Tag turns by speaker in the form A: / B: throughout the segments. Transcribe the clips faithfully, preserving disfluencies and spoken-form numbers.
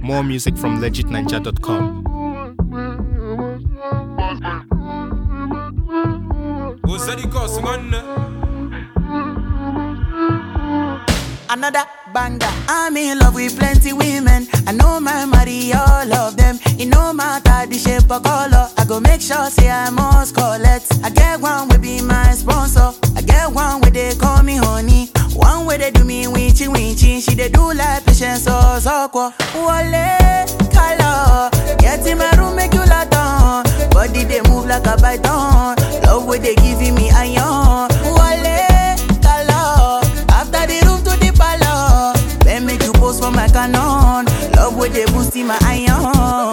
A: More music from legit ninja dot com.
B: Another banger. I'm in love with plenty women. I know my marry all of them. It no matter the shape or color. I go make sure say I must collect. I get one will be my sponsor. I get one where they call me honey. One way they do me winchy winchy. She they do like patience or soko. Wale color. Get in my room make you lot on. Body they move like a python. Love where they giving me iron. Wale color. After the room to the palace. Then make you pose for my canon. Love where they boost in my iron.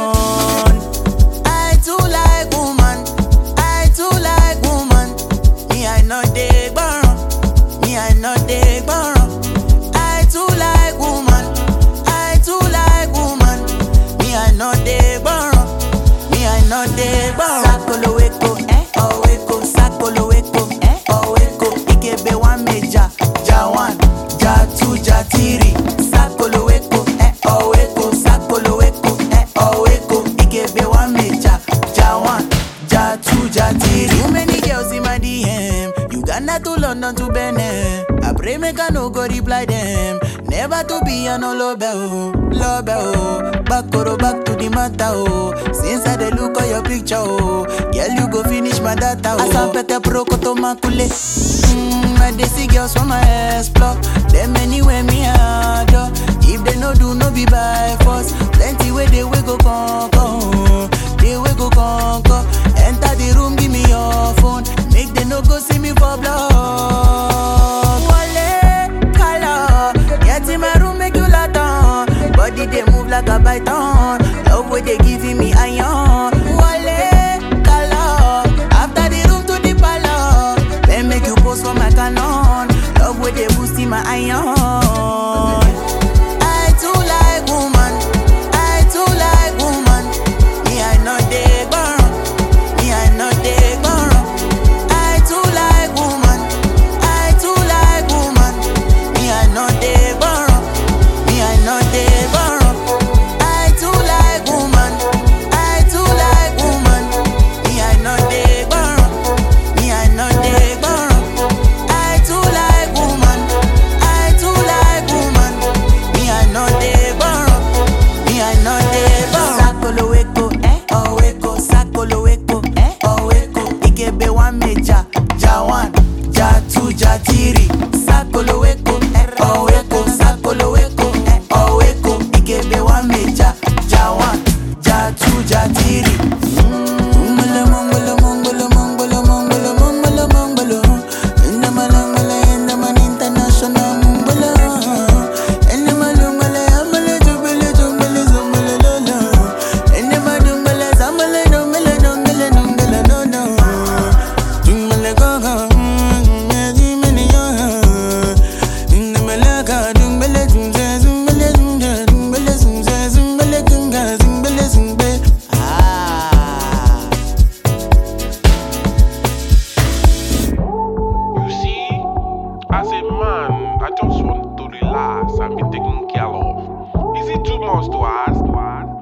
B: I too like woman. I too like woman. Me I know they burn. Me I know they burn. I too like woman. I too like woman. Me I know they burn. Me I know they burn. Sakolo weko, eh? Oh weko, sakolo weko, eh? Oh weko. Ikebe one meja, ja one, ja two, ja three. Sakolo weko, eh? Oh weko, sakolo weko, eh? Oh weko. Ikebe one meja, ja one, ja two, ja three. Too many girls in my D M. Uganda to London to Benin. I pray make I no go reply them. Never to be a no love oh, love oh. Back or back to the matter oh. Since I dey look at your picture oh, girl you go finish my data oh. Asapete pro koto makule. Mmm, I dey see girls from my explore. Them anywhere me adore. If they no do no be by force. Plenty way they we go conquer. They we go conquer. Enter the room give me your phone. Make they no go see me for blood. Body they move like a python. Love where they giving me iron. Wale color. After the room to the palace. Then make you pose for my canon. Love where they boosting my iron. I too like woman. I too like woman. Me I know they burn. Me I know they burn. I too like woman. I too like woman. Me I know they burn. Me I know they burn. I too like woman. I too like woman. Me I know they burn. Me I know they burn. I too like woman. I too like woman. Me I know they burn. Me I know they burn. Sakolo weko, eh? Oh weko, sakolo weko, eh? Oh weko. Ikebe one meja, ja one, ja two, ja three. Sakolo weko, eh? Oh weko, sakolo weko, eh? Oh weko. Ikebe one meja, ja one, ja two, ja three. Mongolo, mongolo, mongolo, mongolo, mongolo, mongolo, mongolo. Inna malangala, inna man international mongolo. Inna malungala, amala jubile, jubile, zumile, lolo. Inna malungala, zamale, dongale, dongale, dongale, no, no. Jumale gogo, jimene yo. Inna malaga, dumbele, jumze, zumbele, jumze, dumbele, zumze, zumbele, gunga, zumbele, zumbe. Ah.
C: You see, as a man, I just want to relax and be taken care of. Is it too much to ask? To ask?